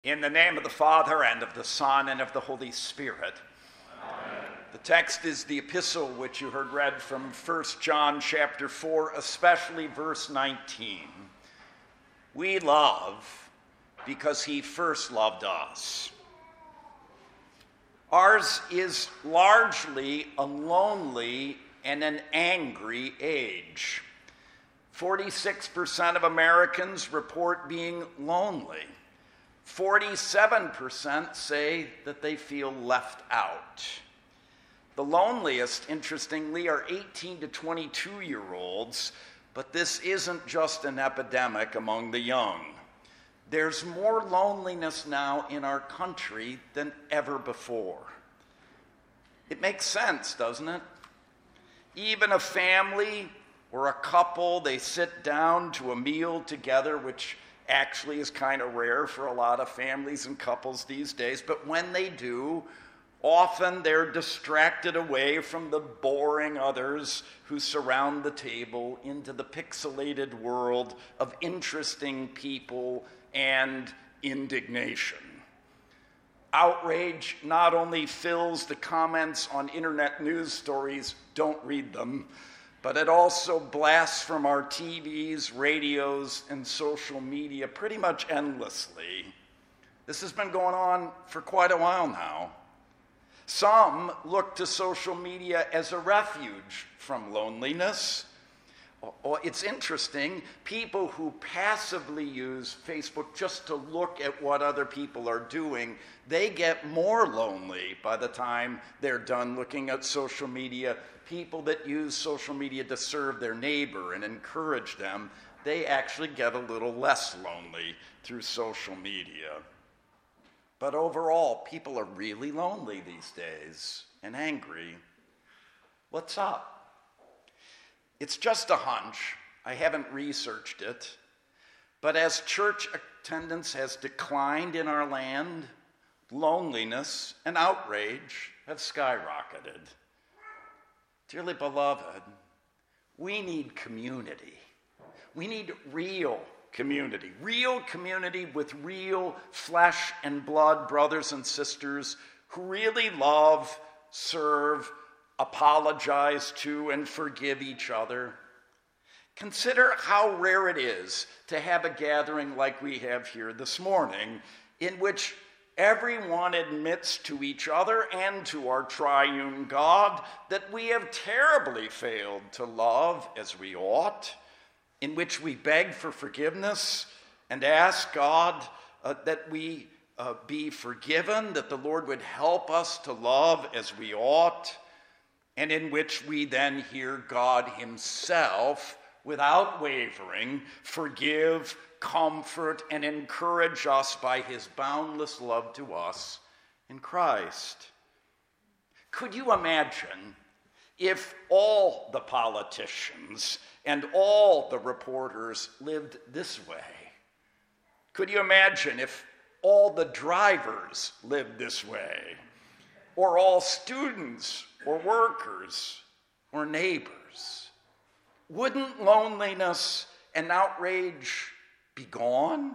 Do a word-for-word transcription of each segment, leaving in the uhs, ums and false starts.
In the name of the Father, and of the Son, and of the Holy Spirit. Amen. The text is the epistle which you heard read from First John chapter four, especially verse nineteen. We love because he first loved us. Ours is largely a lonely and an angry age. forty-six percent of Americans report being lonely. forty-seven percent say that they feel left out. The loneliest, interestingly, are eighteen to twenty-two-year-olds, but this isn't just an epidemic among the young. There's more loneliness now in our country than ever before. It makes sense, doesn't it? Even a family or a couple, they sit down to a meal together, which actually is kind of rare for a lot of families and couples these days, but when they do, often they're distracted away from the boring others who surround the table into the pixelated world of interesting people and indignation. Outrage not only fills the comments on internet news stories, don't read them, but it also blasts from our T Vs, radios, and social media pretty much endlessly. This has been going on for quite a while now. Some look to social media as a refuge from loneliness. It's interesting, people who passively use Facebook just to look at what other people are doing, they get more lonely by the time they're done looking at social media. People that use social media to serve their neighbor and encourage them, they actually get a little less lonely through social media. But overall, people are really lonely these days and angry. What's up? It's just a hunch. I haven't researched it. But as church attendance has declined in our land, loneliness and outrage have skyrocketed. Dearly beloved, we need community. We need real community. Real community with real flesh and blood brothers and sisters who really love, serve, apologize to, and forgive each other. Consider how rare it is to have a gathering like we have here this morning, in which everyone admits to each other and to our triune God that we have terribly failed to love as we ought, in which we beg for forgiveness and ask God uh, that we uh, be forgiven, that the Lord would help us to love as we ought, and in which we then hear God himself, without wavering, forgive, comfort, and encourage us by his boundless love to us in Christ. Could you imagine if all the politicians and all the reporters lived this way? Could you imagine if all the drivers lived this way? Or all students or workers or neighbors? Wouldn't loneliness and outrage be gone?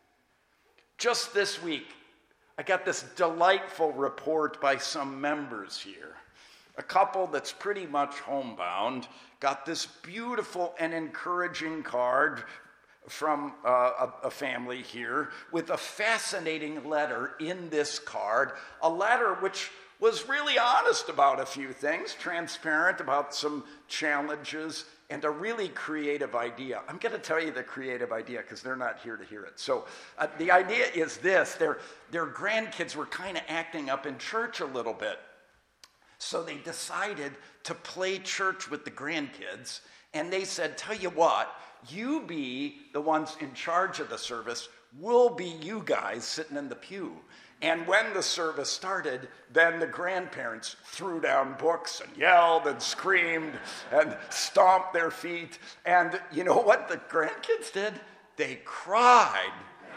Just this week, I got this delightful report by some members here. A couple that's pretty much homebound got this beautiful and encouraging card from uh, a, a family here with a fascinating letter in this card, a letter which was really honest about a few things, transparent about some challenges, and a really creative idea. I'm going to tell you the creative idea because they're not here to hear it. So uh, the idea is this. Their, their grandkids were kind of acting up in church a little bit. So they decided to play church with the grandkids, and they said, tell you what, you be the ones in charge of the service, we'll be you guys sitting in the pew. And when the service started, then the grandparents threw down books and yelled and screamed and stomped their feet. And you know what the grandkids did? They cried.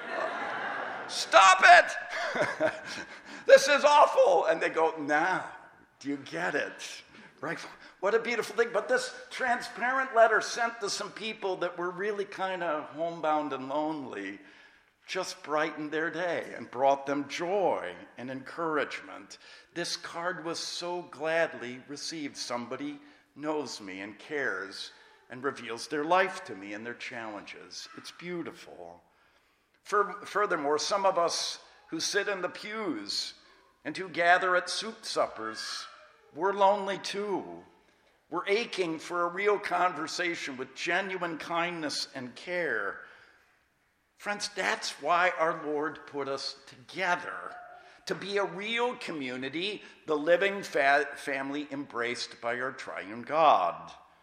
Stop it! This is awful. And they go, now, do you get it? Right? What a beautiful thing. But this transparent letter sent to some people that were really kind of homebound and lonely just brightened their day and brought them joy and encouragement. This card was so gladly received. Somebody knows me and cares and reveals their life to me and their challenges. It's beautiful. Furthermore, some of us who sit in the pews and who gather at soup suppers, we're lonely too. We're aching for a real conversation with genuine kindness and care. Friends, that's why our Lord put us together, to be a real community, the living fa- family embraced by our triune God.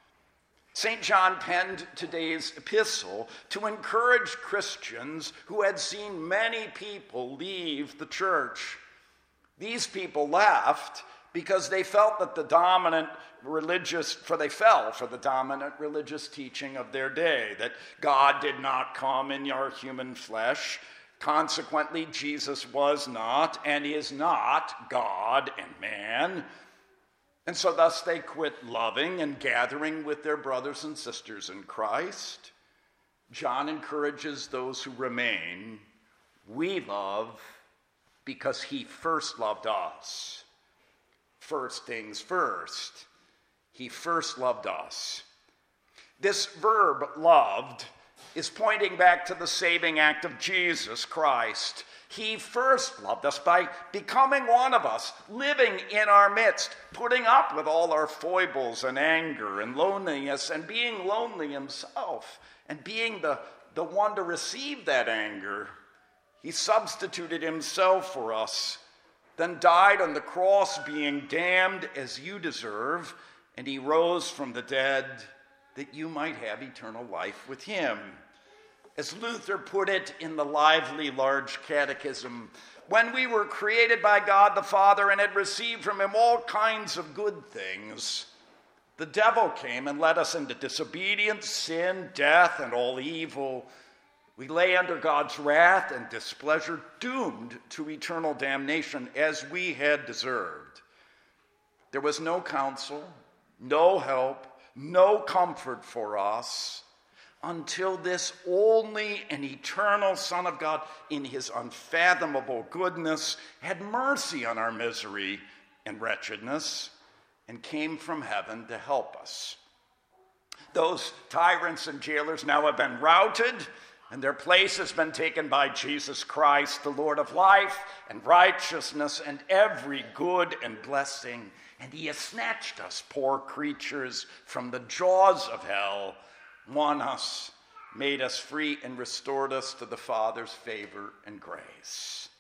Saint John penned today's epistle to encourage Christians who had seen many people leave the church. These people left because they felt that the dominant religious, for they fell for the dominant religious teaching of their day, that God did not come in our human flesh. Consequently, Jesus was not and is not God and man. And so thus they quit loving and gathering with their brothers and sisters in Christ. John encourages those who remain. We love because he first loved us. First things first. He first loved us. This verb, loved, is pointing back to the saving act of Jesus Christ. He first loved us by becoming one of us, living in our midst, putting up with all our foibles and anger and loneliness, and being lonely himself, and being the, the one to receive that anger. He substituted himself for us, then died on the cross being damned as you deserve, and he rose from the dead that you might have eternal life with him. As Luther put it in the lively large catechism, when we were created by God the Father and had received from him all kinds of good things, the devil came and led us into disobedience, sin, death, and all evil. We lay under God's wrath and displeasure, doomed to eternal damnation as we had deserved. There was no counsel, no help, no comfort for us, until this only and eternal Son of God, in his unfathomable goodness, had mercy on our misery and wretchedness and came from heaven to help us. Those tyrants and jailers now have been routed, and their place has been taken by Jesus Christ, the Lord of life and righteousness and every good and blessing. And he has snatched us, poor creatures, from the jaws of hell, won us, made us free, and restored us to the Father's favor and grace.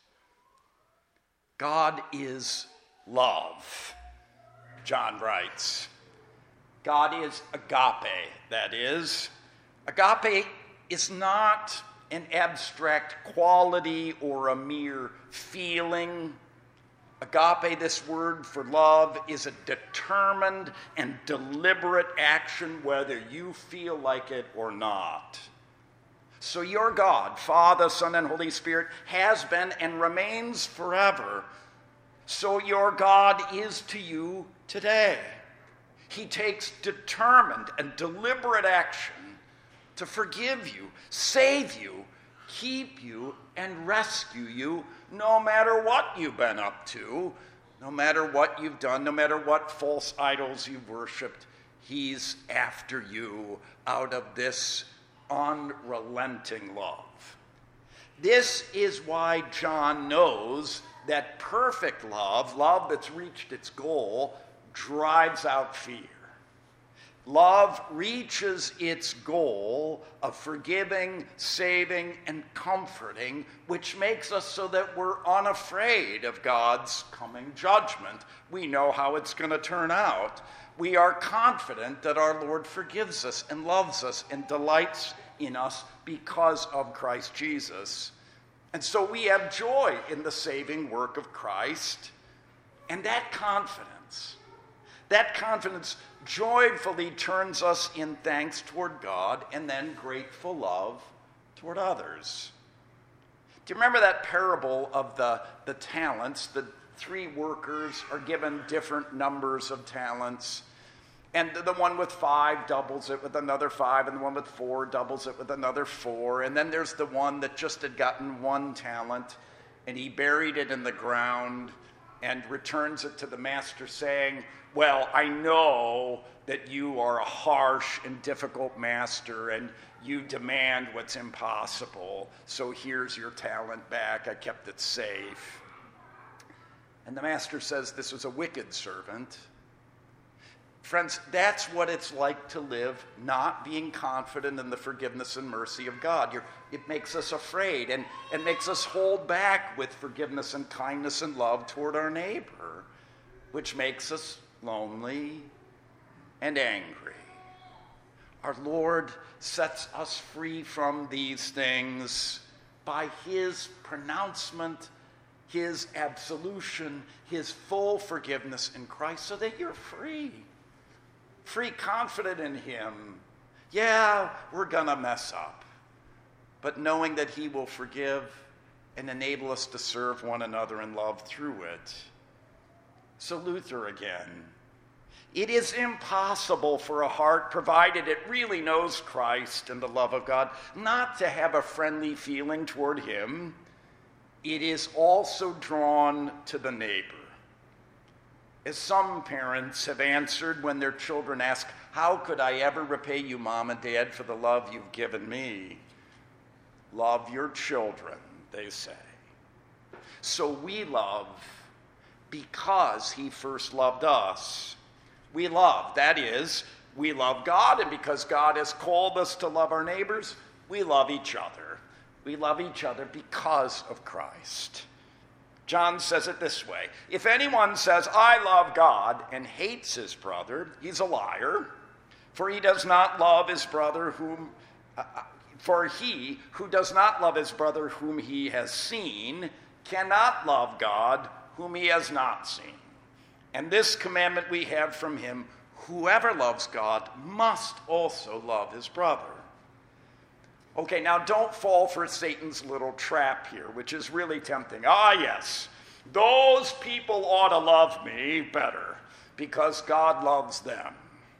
God is love, John writes. God is agape, that is. Agape is not an abstract quality or a mere feeling. Agape, this word for love, is a determined and deliberate action, whether you feel like it or not. So your God, Father, Son, and Holy Spirit, has been and remains forever. So your God is to you today. He takes determined and deliberate action to forgive you, save you, keep you, and rescue you, no matter what you've been up to, no matter what you've done, no matter what false idols you've worshipped. He's after you out of this unrelenting love. This is why John knows that perfect love, love that's reached its goal, drives out fear. Love reaches its goal of forgiving, saving, and comforting, which makes us so that we're unafraid of God's coming judgment. We know how it's going to turn out. We are confident that our Lord forgives us and loves us and delights in us because of Christ Jesus. And so we have joy in the saving work of Christ. And that confidence, that confidence joyfully turns us in thanks toward God and then grateful love toward others. Do you remember that parable of the, the talents? The three workers are given different numbers of talents. And the one with five doubles it with another five, and the one with four doubles it with another four. And then there's the one that just had gotten one talent, and he buried it in the ground and returns it to the master saying, well, I know that you are a harsh and difficult master, and you demand what's impossible, so here's your talent back. I kept it safe. And the master says, this was a wicked servant. Friends, that's what it's like to live not being confident in the forgiveness and mercy of God. You're, it makes us afraid and, and makes us hold back with forgiveness and kindness and love toward our neighbor, which makes us lonely and angry. Our Lord sets us free from these things by his pronouncement, his absolution, his full forgiveness in Christ, so that you're free. Free, confident in him. Yeah, we're gonna mess up, but knowing that he will forgive and enable us to serve one another in love through it. So Luther again. It is impossible for a heart, provided it really knows Christ and the love of God, not to have a friendly feeling toward him. It is also drawn to the neighbor. As some parents have answered when their children ask, how could I ever repay you, Mom and Dad, for the love you've given me? Love your children, they say. So we love because he first loved us. We love, that is, we love God, and because God has called us to love our neighbors, we love each other. We love each other because of Christ. John says it this way: if anyone says, I love God, and hates his brother, he's a liar. For he does not love his brother whom, uh, for he who does not love his brother whom he has seen cannot love God whom he has not seen. And this commandment we have from him, whoever loves God must also love his brother. Okay, now don't fall for Satan's little trap here, which is really tempting. Ah, yes, those people ought to love me better because God loves them.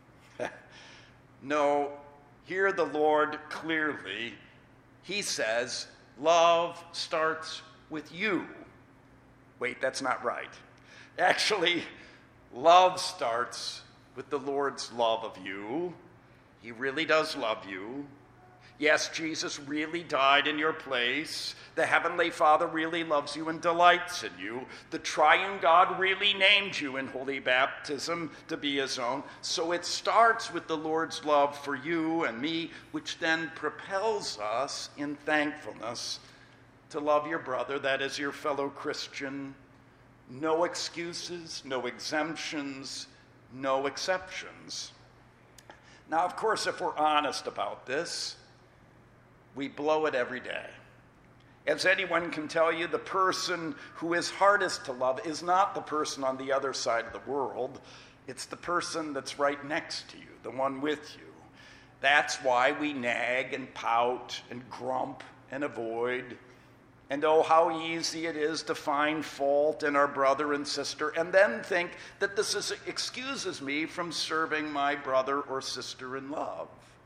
No, here the Lord clearly, he says, love starts with you. Wait, that's not right. Actually, love starts with the Lord's love of you. He really does love you. Yes, Jesus really died in your place. The Heavenly Father really loves you and delights in you. The Triune God really named you in holy baptism to be his own. So it starts with the Lord's love for you and me, which then propels us in thankfulness to love your brother, that is your fellow Christian. No excuses, no exemptions, no exceptions. Now, of course, if we're honest about this, we blow it every day. As anyone can tell you, the person who is hardest to love is not the person on the other side of the world. It's the person that's right next to you, the one with you. That's why we nag and pout and grump and avoid. And oh, how easy it is to find fault in our brother and sister and then think that this is, excuses me from serving my brother or sister in love.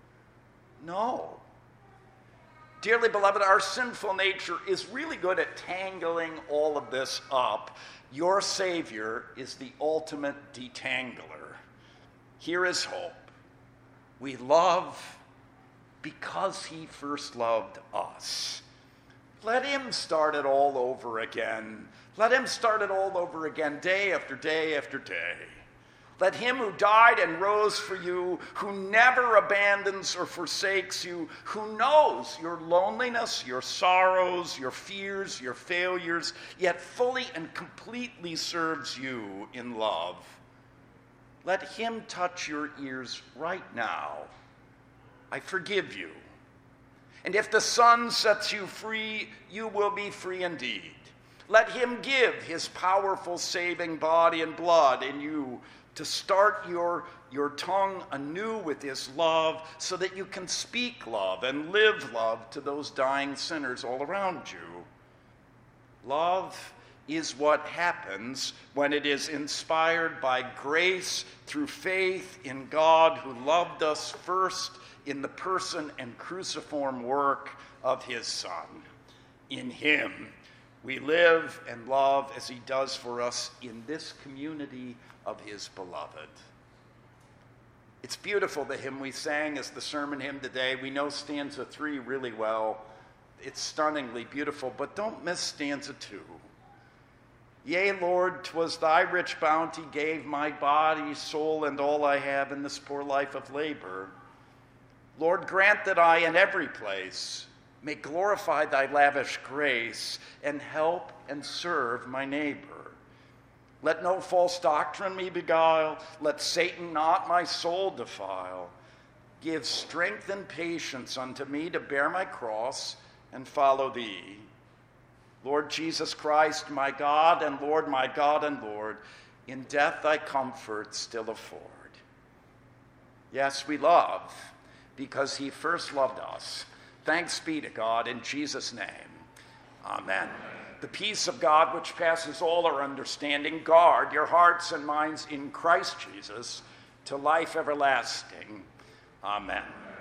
No. Dearly beloved, our sinful nature is really good at tangling all of this up. Your Savior is the ultimate detangler. Here is hope. We love because he first loved us. Let him start it all over again. Let him start it all over again, day after day after day. Let him who died and rose for you, who never abandons or forsakes you, who knows your loneliness, your sorrows, your fears, your failures, yet fully and completely serves you in love. Let him touch your ears right now. I forgive you. And if the Son sets you free, you will be free indeed. Let him give his powerful saving body and blood in you to start your, your tongue anew with his love so that you can speak love and live love to those dying sinners all around you. Love is what happens when it is inspired by grace through faith in God who loved us first in the person and cruciform work of his Son. In him we live and love as he does for us in this community of his beloved. It's beautiful, the hymn we sang as the sermon hymn today. We know stanza three really well. It's stunningly beautiful, but don't miss stanza two. Yea, Lord, 'twas thy rich bounty gave my body, soul, and all I have in this poor life of labor. Lord, grant that I in every place may glorify thy lavish grace and help and serve my neighbor. Let no false doctrine me beguile. Let Satan not my soul defile. Give strength and patience unto me to bear my cross and follow thee. Lord Jesus Christ, my God, and Lord, my God and Lord, in death thy comfort still afford. Yes, we love because he first loved us. Thanks be to God in Jesus' name. Amen. The peace of God, which passes all our understanding, guard your hearts and minds in Christ Jesus to life everlasting. Amen.